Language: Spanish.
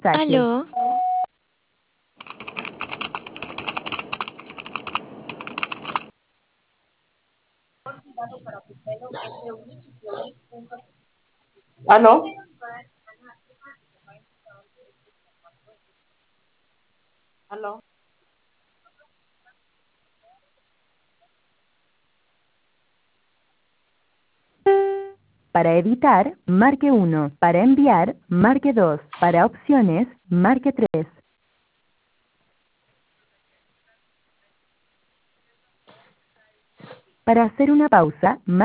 Aló, ¿Aló? ¿Aló? Para editar, marque 1. Para enviar, marque 2. Para opciones, marque 3. Para hacer una pausa,